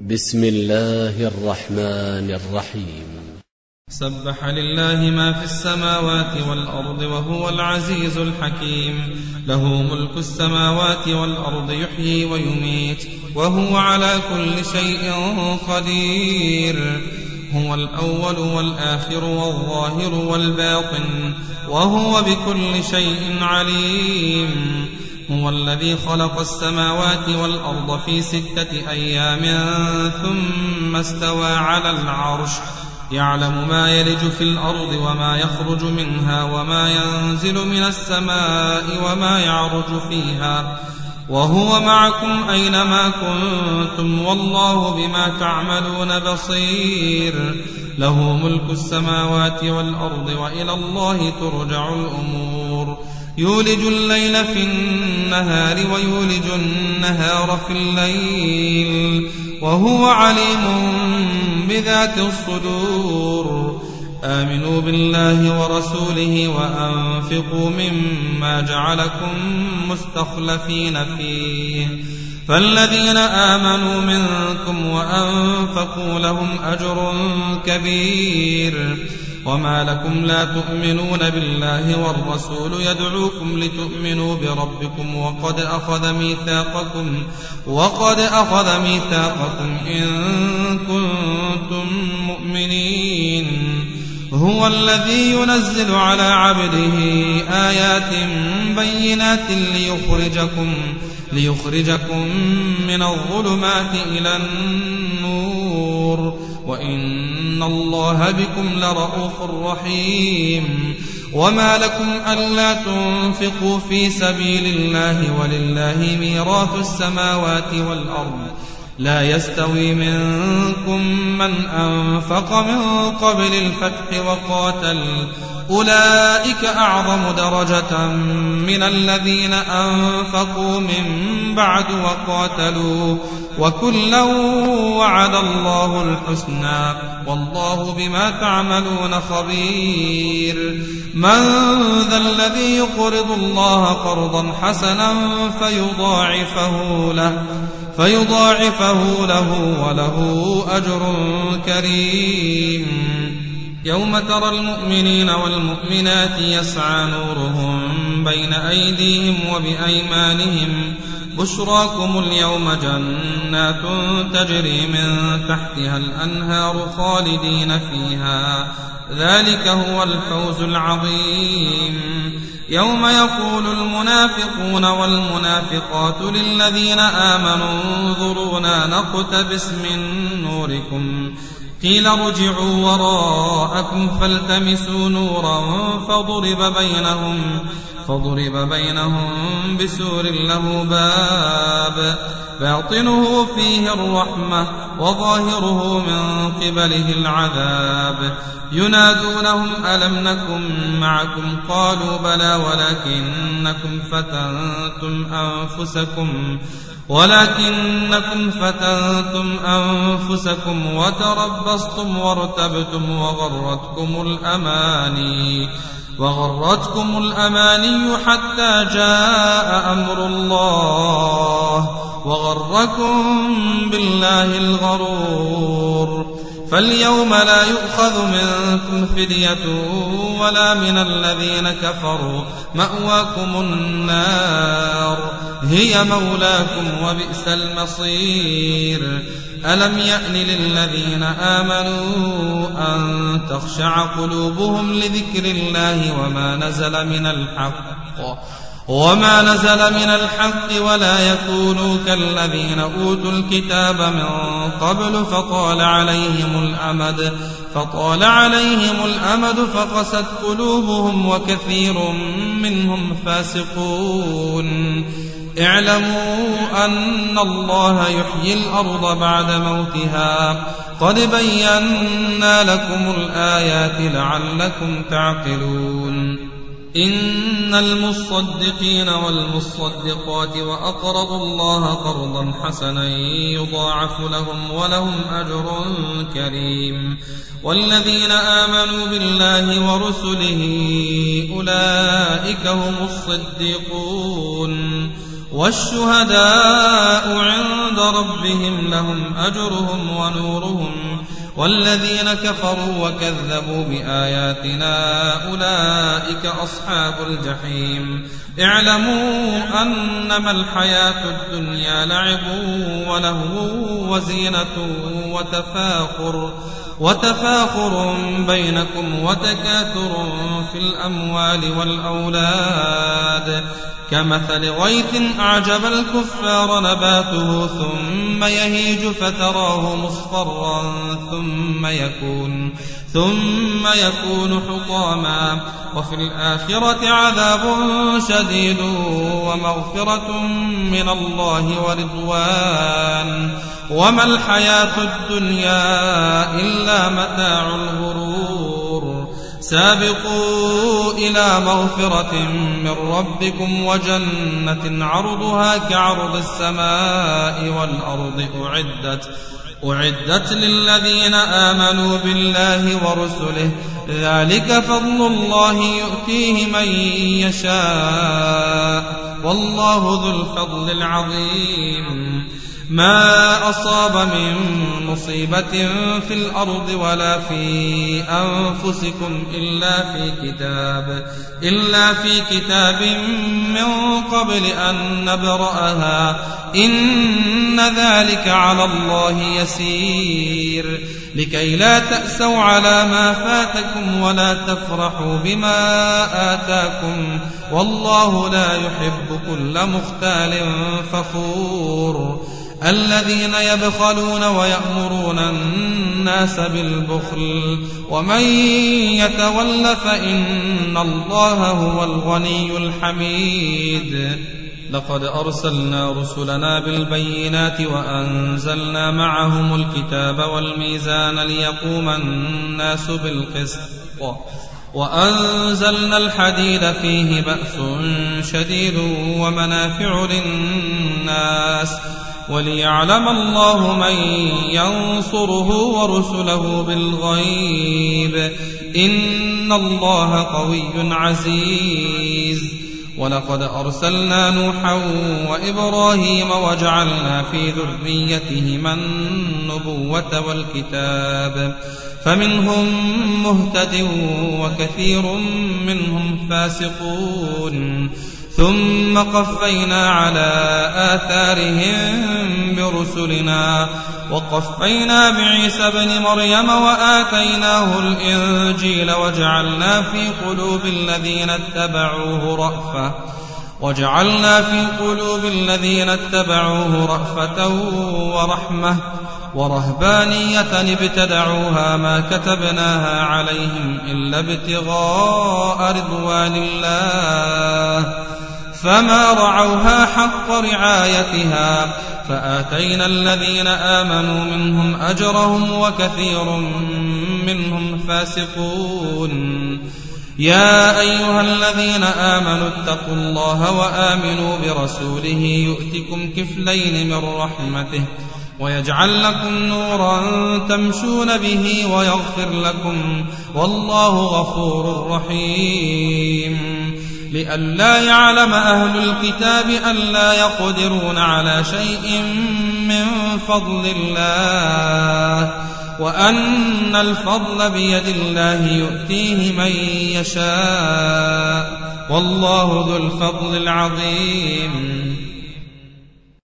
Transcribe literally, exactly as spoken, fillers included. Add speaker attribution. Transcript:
Speaker 1: بسم الله الرحمن الرحيم.
Speaker 2: سبح لله ما في السماوات والأرض وهو العزيز الحكيم. له ملك السماوات والأرض يحيي ويميت وهو على كل شيء قدير. هو الأول والآخر والظاهر والباطن وهو بكل شيء عليم. هو الذي خلق السماوات والأرض في ستة أيام ثم استوى على العرش يعلم ما يلج في الأرض وما يخرج منها وما ينزل من السماء وما يعرج فيها وهو معكم أينما كنتم والله بما تعملون بصير. له ملك السماوات والأرض وإلى الله ترجع الأمور. يولج الليل في النهار ويولج النهار في الليل وهو عليم بذات الصدور. آمنوا بالله ورسوله وأنفقوا مما جعلكم مستخلفين فيه فالذين آمنوا منكم وأنفقوا لهم أجر كبير. وما لكم لا تؤمنون بالله والرسول يدعوكم لتؤمنوا بربكم وقد أخذ ميثاقكم وقد أخذ ميثاقكم إن كنتم مؤمنين. هو الذي ينزل على عبده آيات بينات ليخرجكم ليخرجكم من الظلمات إلى النور وإن الله بكم لرءوف رحيم. وما لكم ألا تنفقوا في سبيل الله ولله ميراث السماوات والأرض لا يستوي منكم من أنفق من قبل الفتح وقاتل أولئك أعظم درجة من الذين أنفقوا من بعد وقاتلوا وكلا وعد الله الحسنى والله بما تعملون خبير. من ذا الذي يقرض الله قرضا حسنا فيضاعفه له فيضاعفه له وله أجر كريم. يوم ترى المؤمنين والمؤمنات يسعى نورهم بين أيديهم وبأيمانهم بشراكم اليوم جنات تجري من تحتها الأنهار خالدين فيها ذلك هو الفوز العظيم. يوم يقول المنافقون والمنافقات للذين آمنوا انظرونا نقتبس من نوركم قيل ارجعوا وراءكم فالتمسوا نورا فضرب بينهم فضرب بينهم بسور له باب باطنه فيه الرحمة وظاهره من قبله العذاب. ينادونهم ألم نكن معكم قالوا بلى ولكنكم فتنتم أنفسكم ولكنكم فتنتم أنفسكم وتربصتم وارتبتم وغرتكم الأماني وغرتكم الأماني حتى جاء أمر الله وغركم بالله الغرور. فاليوم لا يؤخذ منكم فدية ولا من الذين كفروا مأواكم النار هي مولاكم وبئس المصير. ألم يأن للذين آمنوا أن تخشع قلوبهم لذكر الله وما نزل من الحق وما نزل من الحق ولا يكونوا كالذين أوتوا الكتاب من قبل فطال عليهم الأمد فطال عليهم الأمد فقست قلوبهم وكثير منهم فاسقون. اعلموا أن الله يحيي الأرض بعد موتها قد بينا لكم الآيات لعلكم تعقلون. إن المصدقين والمصدقات وأقرضوا الله قرضا حسنا يضاعف لهم ولهم أجر كريم. والذين آمنوا بالله ورسله أولئك هم الصديقون والشهداء عند ربهم لهم أجرهم ونورهم والذين كفروا وكذبوا بآياتنا أولئك أصحاب الجحيم اعلموا أنما الحياة الدنيا لعب ولهو وزينة وتفاخر وتفاخر بينكم وتكاثر في الأموال والأولاد كمثل غيث أعجب الكفار نباته ثم يهيج فتراه مصفرا ثم يكون ثم يكون حطاما وفي الآخرة عذاب شديد ومغفرة من الله ورضوان وما الحياة الدنيا إلا متاع الغرور سابقوا إلى مغفرة من ربكم وجنة عرضها كعرض السماء والأرض أعدت أعدت للذين آمنوا بالله ورسله ذلك فضل الله يؤتيه من يشاء والله ذو الفضل العظيم ما أصاب من مصيبة في الأرض ولا في أنفسكم إلا في كتاب إلا في كتاب من قبل أن نبرأها إن ذلك على الله يسير لكي لا تأسوا على ما فاتكم ولا تفرحوا بما آتاكم والله لا يحب كل مختال فخور الذين يبخلون ويأمرون الناس بالبخل ومن يتول فإن الله هو الغني الحميد لقد أرسلنا رسلنا بالبينات وأنزلنا معهم الكتاب والميزان ليقوم الناس بالقسط وأنزلنا الحديد فيه بأس شديد ومنافع للناس وليعلم الله من ينصره ورسله بالغيب إن الله قوي عزيز ولقد أرسلنا نوحا وإبراهيم وجعلنا في ذريتهما النبوة والكتاب فمنهم مهتد وكثير منهم فاسقون ثم قفينا على آثارهم برسلنا وقفينا بعيسى ابن مريم وآتيناه الإنجيل وجعلنا في قلوب الذين اتبعوه رأفة وجعلنا في قلوب الذين اتبعوه رأفة ورحمة ورهبانية ابتدعوها ما كتبناها عليهم إلا ابتغاء رضوان الله فما رعوها حق رعايتها فآتينا الذين آمنوا منهم أجرهم وكثير منهم فاسقون يا أيها الذين آمنوا اتقوا الله وآمنوا برسوله يؤتكم كفلين من رحمته ويجعل لكم نورا تمشون به ويغفر لكم والله غفور رحيم لئلا يعلم أهل الكتاب ألا يقدرون على شيء من فضل الله وأن الفضل بيد الله يؤتيه من يشاء والله ذو الفضل العظيم